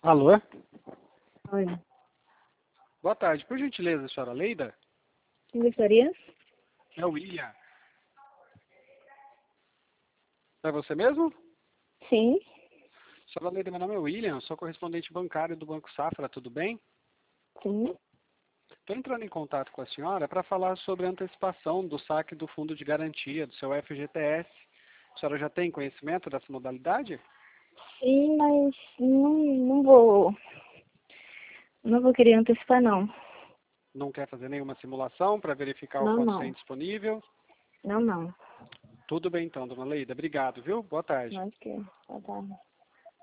Alô? Oi. Boa tarde. Por gentileza, senhora Leida? Quem gostaria? É o William. É você mesmo? Sim. Senhora Leida, meu nome é William, sou correspondente bancário do Banco Safra, tudo bem? Sim. Estou entrando em contato com a senhora para falar sobre a antecipação do saque do fundo de garantia do seu FGTS. A senhora já tem conhecimento dessa modalidade? Sim, mas não vou querer antecipar, não. Não quer fazer nenhuma simulação para verificar o Não, quanto tem não. disponível? Não, não. Tudo bem então, dona Leida. Obrigado, viu? Boa tarde. Não acho que é. Tá, tá.